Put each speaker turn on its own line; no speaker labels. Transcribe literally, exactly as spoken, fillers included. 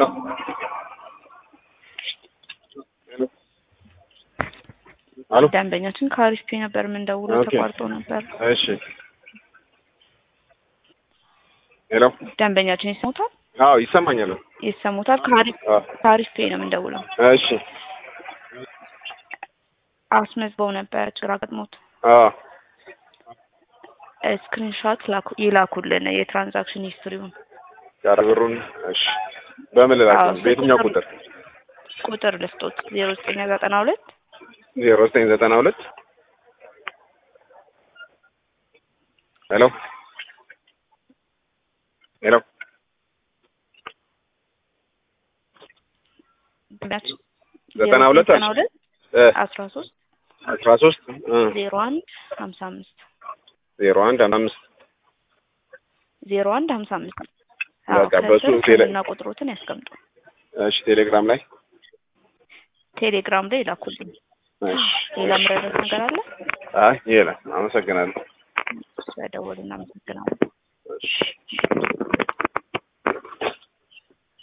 አሎ
ደንበኛችን ከአሪፍ ፔ ነበር ምን ደውሎ ተቋርጦ ነበር።
እሺ ሄሎ
ደንበኛችን ይሰሙታል?
አዎ ይሰማኛል።
ይሰሙታል? ከአሪፍ ከአሪፍ ፔ ነው ምን ደውሎ።
እሺ
አስመዝበው ነበር ችግር አጋጥሞት።
አዎ
ስክሪንሾት ላኩ ይላኩልን የትራንዛክሽን ሂስትሪውን
ያረብሩን። እሺ በምን ላኩ? በየትኛው ቁጥር
ቁጥር ልስጦት? ዜሮ ዘጠኝ ዘጠና ሁለት
ዜሮ ዘጠኝ ዘጠና ሁለት ሄሎ ሄሎ ዘጠና ሁለት
አስራ ሶስት
አስራ ሶስት
ዜሮ አንድ ሀምሳ አምስት
ዜሮ አንድ ሀምሳ አምስት
ዜሮ አንድ ሀምሳ አምስት
በቃ በሱ ቴሌና
ቁጥሮትን ያስቀምጡ።
እሺ ቴሌግራም ላይ
ቴሌግራም ላይ ላኩልኝ። እሺ ሌላ ምረረት ነገር አለ?
አይ ይሄ ነው። አመሰግናለሁ።
ስለደወሉና አመሰግናለሁ።
እሺ